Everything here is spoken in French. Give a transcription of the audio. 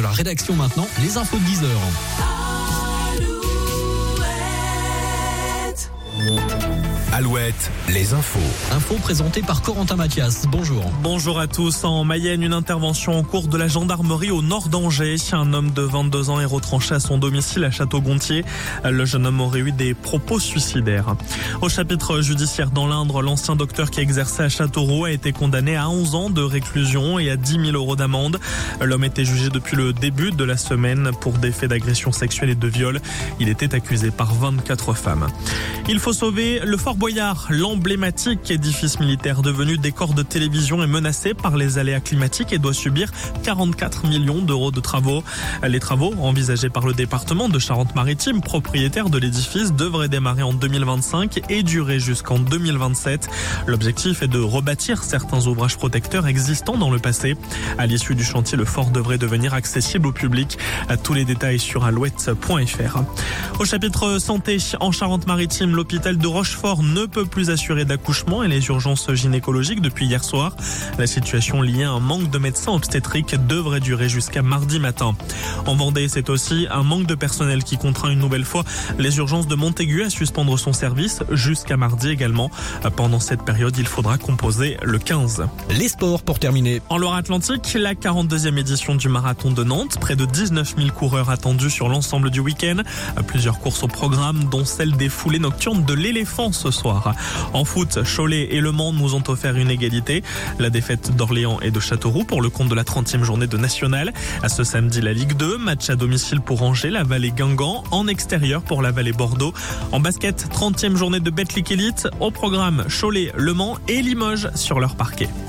la rédaction maintenant, les infos de 10h. Alouette, les infos. Infos présentées par Corentin Mathias. Bonjour. Bonjour à tous. En Mayenne, une intervention en cours de la gendarmerie au nord d'Angers. Un homme de 22 ans est retranché à son domicile à Château-Gontier. Le jeune homme aurait eu des propos suicidaires. Au chapitre judiciaire dans l'Indre, l'ancien docteur qui exerçait à Châteauroux a été condamné à 11 ans de réclusion et à 10 000 € d'amende. L'homme était jugé depuis le début de la semaine pour des faits d'agression sexuelle et de viol. Il était accusé par 24 femmes. Il faut sauver le Fort Boyard. L'emblématique édifice militaire devenu décor de télévision est menacé par les aléas climatiques et doit subir 44 millions d'euros de travaux. Les travaux, envisagés par le département de Charente-Maritime, propriétaire de l'édifice, devraient démarrer en 2025 et durer jusqu'en 2027. L'objectif est de rebâtir certains ouvrages protecteurs existants dans le passé. À l'issue du chantier, le fort devrait devenir accessible au public. Tous les détails sur alouette.fr. Au chapitre santé, en Charente-Maritime, l'hôpital de Rochefort ne peut plus assurer d'accouchement et les urgences gynécologiques depuis hier soir. La situation liée à un manque de médecins obstétriques devrait durer jusqu'à mardi matin. En Vendée, c'est aussi un manque de personnel qui contraint une nouvelle fois les urgences de Montaigu à suspendre son service jusqu'à mardi également. Pendant cette période, il faudra composer le 15. Les sports pour terminer. En Loire-Atlantique, la 42e édition du marathon de Nantes. Près de 19 000 coureurs attendus sur l'ensemble du week-end. Plusieurs courses au programme, dont celle des foulées nocturnes de l'éléphant ce soir. En foot, Cholet et Le Mans nous ont offert une égalité. La défaite d'Orléans et de Châteauroux pour le compte de la 30e journée de National. À ce samedi, la Ligue 2, match à domicile pour Angers, la Vallée-Guingamp, en extérieur pour la Vallée-Bordeaux. En basket, 30e journée de Betclic Elite. Au programme, Cholet, Le Mans et Limoges sur leur parquet.